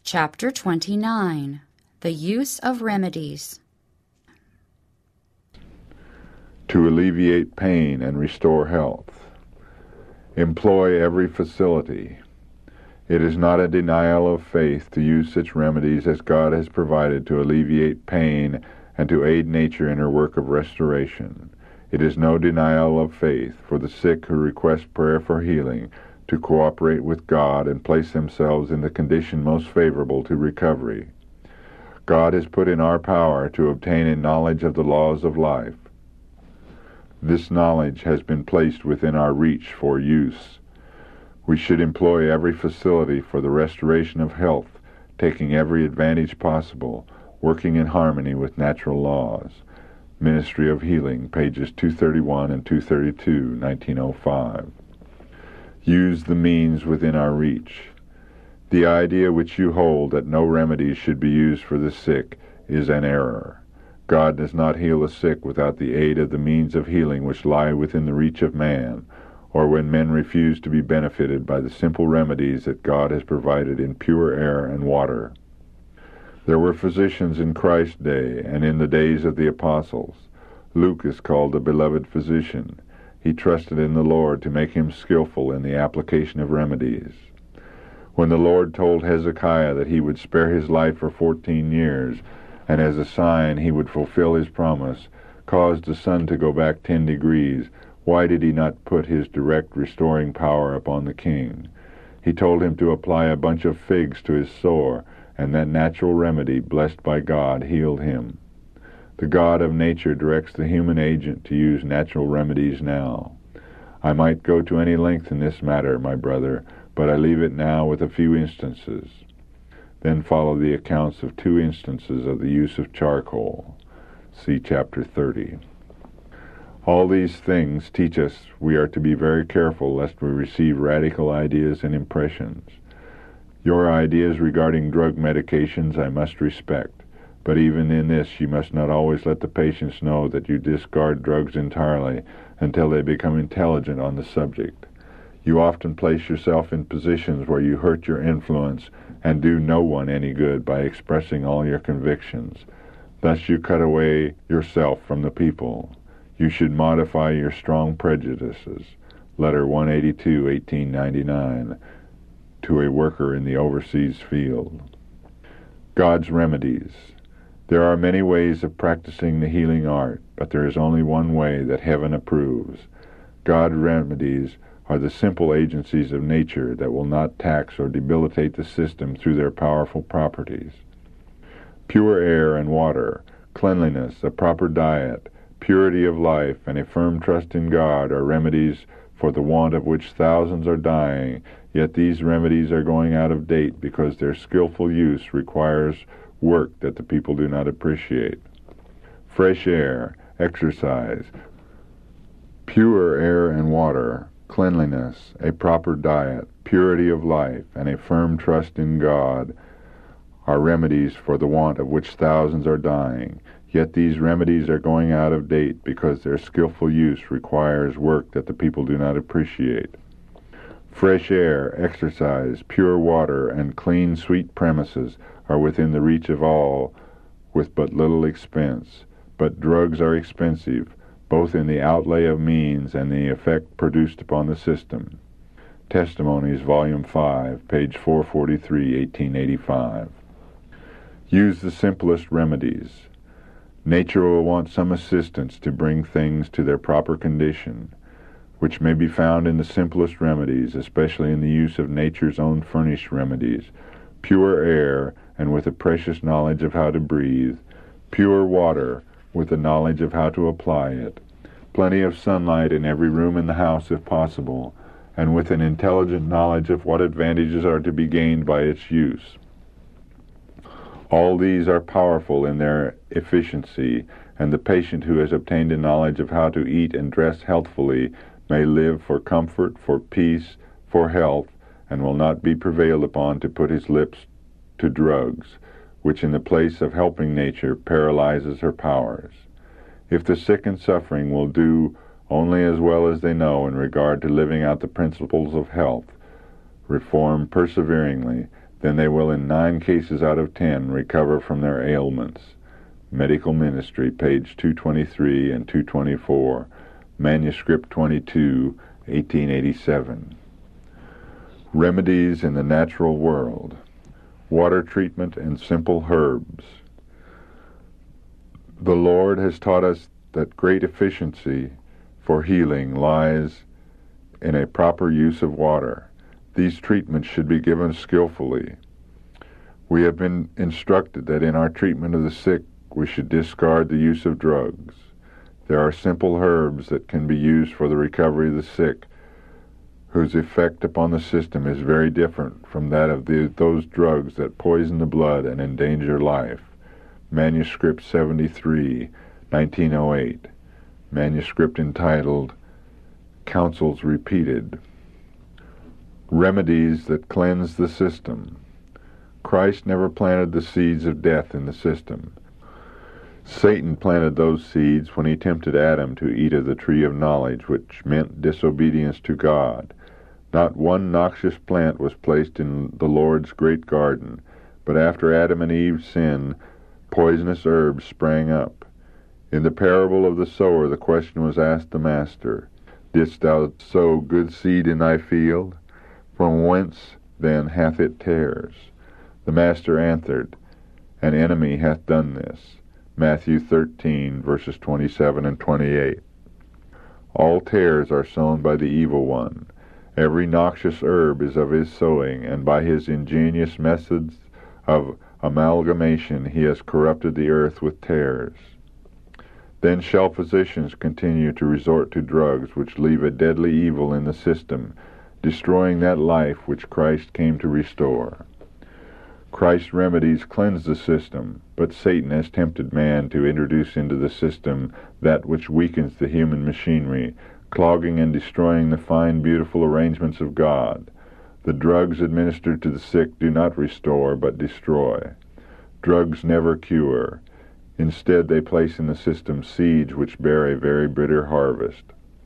Chapter 29. The Use of Remedies. To alleviate pain and restore health. Employ every facility. It is not a denial of faith to use such remedies as God has provided to alleviate pain and to aid nature in her work of restoration. It is no denial of faith for the sick who request prayer for healing to cooperate with God and place themselves in the condition most favorable to recovery. God has put in our power to obtain a knowledge of the laws of life. This knowledge has been placed within our reach for use. We should employ every facility for the restoration of health, taking every advantage possible, working in harmony with natural laws. Ministry of Healing, pages 231 and 232, 1905. Use the means within our reach. The idea which you hold that no remedies should be used for the sick is an error. God does not heal the sick without the aid of the means of healing which lie within the reach of man, or when men refuse to be benefited by the simple remedies that God has provided in pure air and water. There were physicians in Christ's day and in the days of the apostles. Luke is called the beloved physician. He trusted in the Lord to make him skillful in the application of remedies. When the Lord told Hezekiah that he would spare his life for 14 years, and as a sign he would fulfill his promise, caused the sun to go back 10 degrees, why did he not put his direct restoring power upon the king? He told him to apply a bunch of figs to his sore, and that natural remedy, blessed by God, healed him. The God of nature directs the human agent to use natural remedies now. I might go to any length in this matter, my brother, but I leave it now with a few instances. Then follow the accounts of 2 instances of the use of charcoal. See chapter 30. All these things teach us we are to be very careful lest we receive radical ideas and impressions. Your ideas regarding drug medications I must respect, but even in this you must not always let the patients know that you discard drugs entirely until they become intelligent on the subject. You often place yourself in positions where you hurt your influence and do no one any good by expressing all your convictions. Thus you cut away yourself from the people. You should modify your strong prejudices. Letter 182, 1899, to a worker in the overseas field. God's remedies. There are many ways of practicing the healing art, but there is only one way that heaven approves. God's remedies are the simple agencies of nature that will not tax or debilitate the system through their powerful properties. Pure air and water, cleanliness, a proper diet, purity of life, and a firm trust in God are remedies for the want of which thousands are dying, yet these remedies are going out of date because their skillful use requires work that the people do not appreciate. Fresh air, exercise, pure air and water, cleanliness, a proper diet, purity of life, and a firm trust in God are remedies for the want of which thousands are dying, yet these remedies are going out of date because their skillful use requires work that the people do not appreciate. Fresh air, exercise, pure water, and clean, sweet premises are within the reach of all with but little expense, but drugs are expensive, both in the outlay of means and the effect produced upon the system. Testimonies, Volume 5, page 443, 1885. Use the simplest remedies. Nature will want some assistance to bring things to their proper condition, which may be found in the simplest remedies, especially in the use of nature's own furnished remedies, pure air, and with a precious knowledge of how to breathe, pure water, with the knowledge of how to apply it, plenty of sunlight in every room in the house if possible, and with an intelligent knowledge of what advantages are to be gained by its use. All these are powerful in their efficiency, and the patient who has obtained a knowledge of how to eat and dress healthfully may live for comfort, for peace, for health, and will not be prevailed upon to put his lips to drugs, which in the place of helping nature paralyzes her powers. If the sick and suffering will do only as well as they know in regard to living out the principles of health, reform perseveringly, then they will in 9 cases out of 10 recover from their ailments. Medical Ministry, page 223 and 224, Manuscript 22, 1887. Remedies in the natural world. Water treatment and simple herbs. The Lord has taught us that great efficiency for healing lies in a proper use of water. These treatments should be given skillfully. We have been instructed that in our treatment of the sick, we should discard the use of drugs. There are simple herbs that can be used for the recovery of the sick, whose effect upon the system is very different from that of those drugs that poison the blood and endanger life. Manuscript 73, 1908. Manuscript entitled Counsels Repeated. Remedies that cleanse the system. Christ never planted the seeds of death in the system. Satan planted those seeds when he tempted Adam to eat of the tree of knowledge, which meant disobedience to God. Not one noxious plant was placed in the Lord's great garden, but after Adam and Eve's sin, poisonous herbs sprang up. In the parable of the sower, the question was asked the Master, "Didst thou sow good seed in thy field? From whence then hath it tares?" The Master answered, "An enemy hath done this." Matthew 13, verses 27 and 28. All tares are sown by the evil one. Every noxious herb is of his sowing, and by his ingenious methods of amalgamation he has corrupted the earth with tares. Then shall physicians continue to resort to drugs which leave a deadly evil in the system, destroying that life which Christ came to restore. Christ's remedies cleanse the system, but Satan has tempted man to introduce into the system that which weakens the human machinery, clogging and destroying the fine, beautiful arrangements of God. The drugs administered to the sick do not restore, but destroy. Drugs never cure. Instead, they place in the system seeds which bear a very bitter harvest.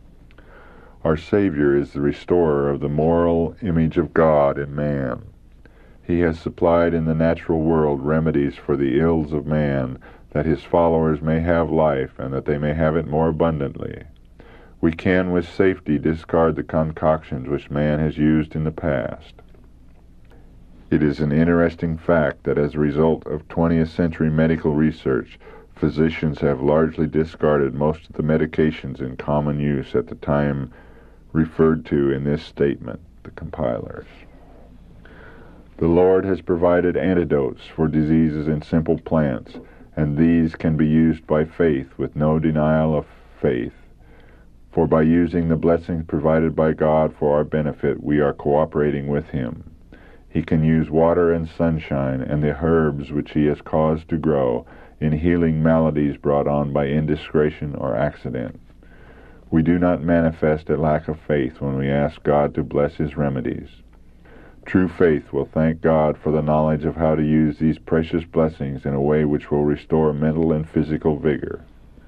Our Savior is the restorer of the moral image of God in man. He has supplied in the natural world remedies for the ills of man, that his followers may have life, and that they may have it more abundantly. We can with safety discard the concoctions which man has used in the past. It is an interesting fact that as a result of 20th century medical research, physicians have largely discarded most of the medications in common use at the time referred to in this statement, the compilers. The Lord has provided antidotes for diseases in simple plants, and these can be used by faith with no denial of faith. For by using the blessings provided by God for our benefit, we are cooperating with Him. He can use water and sunshine and the herbs which He has caused to grow in healing maladies brought on by indiscretion or accident. We do not manifest a lack of faith when we ask God to bless His remedies. True faith will thank God for the knowledge of how to use these precious blessings in a way which will restore mental and physical vigor.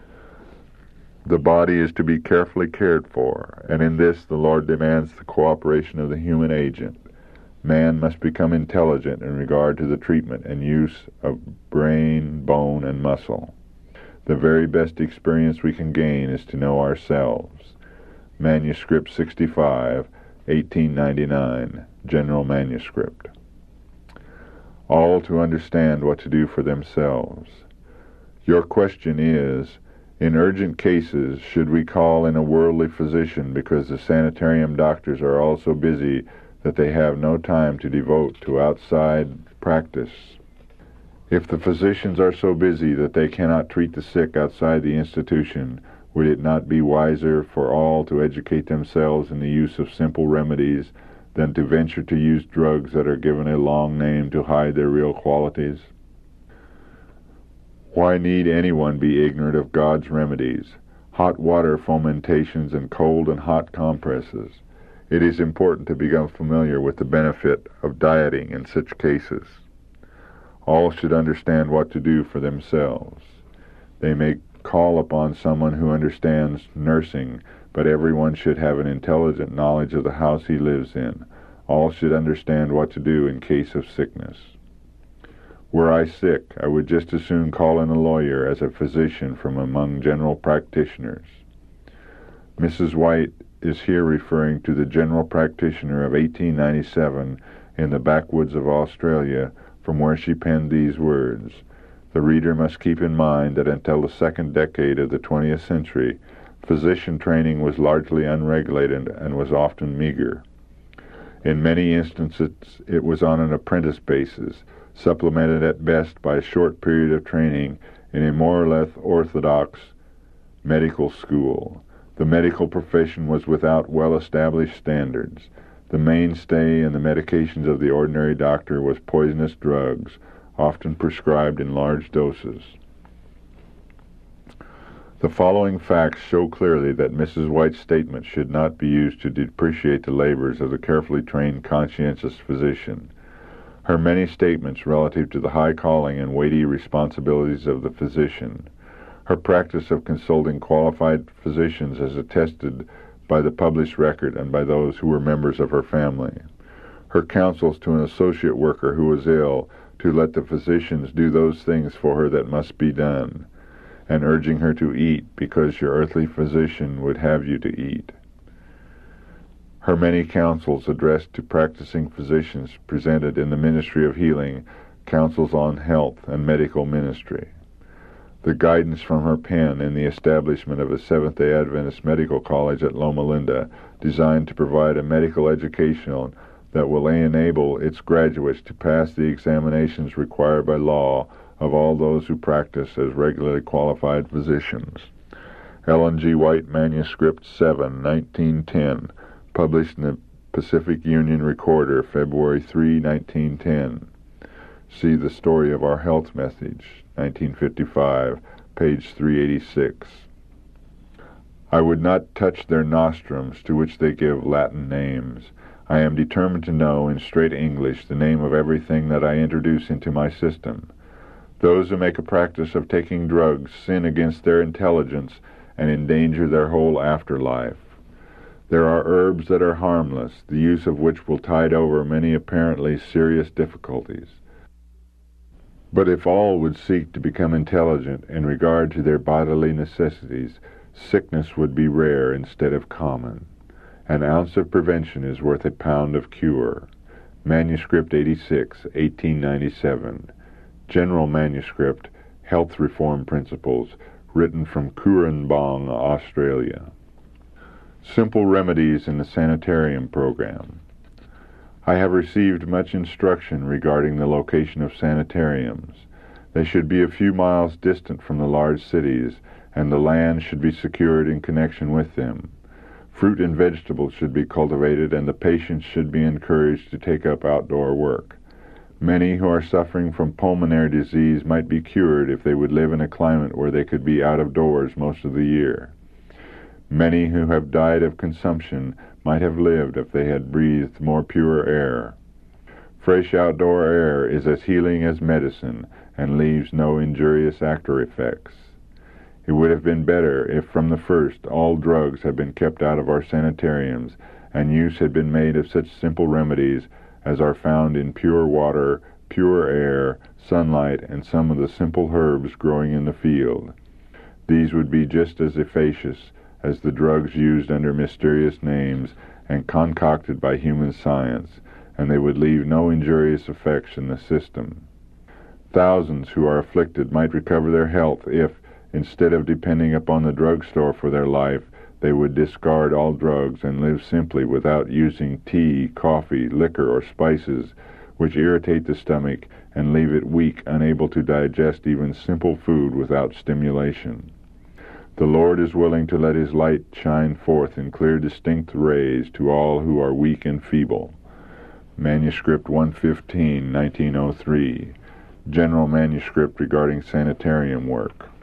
The body is to be carefully cared for, and in this the Lord demands the cooperation of the human agent. Man must become intelligent in regard to the treatment and use of brain, bone, and muscle. The very best experience we can gain is to know ourselves. Manuscript 65, 1899, General Manuscript. All to understand what to do for themselves. Your question is, in urgent cases, should we call in a worldly physician because the sanitarium doctors are all so busy that they have no time to devote to outside practice? If the physicians are so busy that they cannot treat the sick outside the institution, would it not be wiser for all to educate themselves in the use of simple remedies than to venture to use drugs that are given a long name to hide their real qualities? Why need anyone be ignorant of God's remedies, hot water fomentations and cold and hot compresses? It is important to become familiar with the benefit of dieting in such cases. All should understand what to do for themselves. They may call upon someone who understands nursing, but everyone should have an intelligent knowledge of the house he lives in. All should understand what to do in case of sickness. Were I sick, I would just as soon call in a lawyer as a physician from among general practitioners. Mrs. White is here referring to the general practitioner of 1897 in the backwoods of Australia, from where she penned these words. The reader must keep in mind that until the second decade of the 20th century, physician training was largely unregulated and was often meager. In many instances, it was on an apprentice basis, supplemented at best by a short period of training in a more or less orthodox medical school. The medical profession was without well-established standards. The mainstay in the medications of the ordinary doctor was poisonous drugs, often prescribed in large doses. The following facts show clearly that Mrs. White's statement should not be used to depreciate the labors of the carefully trained, conscientious physician. Her many statements relative to the high calling and weighty responsibilities of the physician, her practice of consulting qualified physicians as attested by the published record and by those who were members of her family, her counsels to an associate worker who was ill to let the physicians do those things for her that must be done, and urging her to eat because your earthly physician would have you to eat. Her many counsels addressed to practicing physicians presented in the Ministry of Healing, counsels on health and medical ministry. The guidance from her pen in the establishment of a Seventh-day Adventist Medical College at Loma Linda, designed to provide a medical education that will enable its graduates to pass the examinations required by law of all those who practice as regularly qualified physicians. Ellen G. White, Manuscript 7, 1910, published in the Pacific Union Recorder, February 3, 1910. See The Story of Our Health Message, 1955, page 386. I would not touch their nostrums, to which they give Latin names. I am determined to know, in straight English, the name of everything that I introduce into my system. Those who make a practice of taking drugs sin against their intelligence and endanger their whole afterlife. There are herbs that are harmless, the use of which will tide over many apparently serious difficulties. But if all would seek to become intelligent in regard to their bodily necessities, sickness would be rare instead of common. An ounce of prevention is worth a pound of cure. Manuscript 86, 1897. General Manuscript, Health Reform Principles, written from Cooranbong, Australia. Simple remedies in the sanitarium program. I have received much instruction regarding the location of sanitariums. They should be a few miles distant from the large cities, and the land should be secured in connection with them. Fruit and vegetables should be cultivated, and the patients should be encouraged to take up outdoor work. Many who are suffering from pulmonary disease might be cured if they would live in a climate where they could be out of doors most of the year. Many who have died of consumption might have lived if they had breathed more pure air. Fresh outdoor air is as healing as medicine and leaves no injurious after effects. It would have been better if from the first all drugs had been kept out of our sanitariums and use had been made of such simple remedies as are found in pure water, pure air, sunlight, and some of the simple herbs growing in the field. These would be just as efficacious as the drugs used under mysterious names and concocted by human science, and they would leave no injurious effects in the system. Thousands who are afflicted might recover their health if, instead of depending upon the drugstore for their life, they would discard all drugs and live simply without using tea, coffee, liquor, or spices, which irritate the stomach and leave it weak, unable to digest even simple food without stimulation. The Lord is willing to let His light shine forth in clear, distinct rays to all who are weak and feeble. Manuscript 115, 1903. General Manuscript regarding sanitarium work.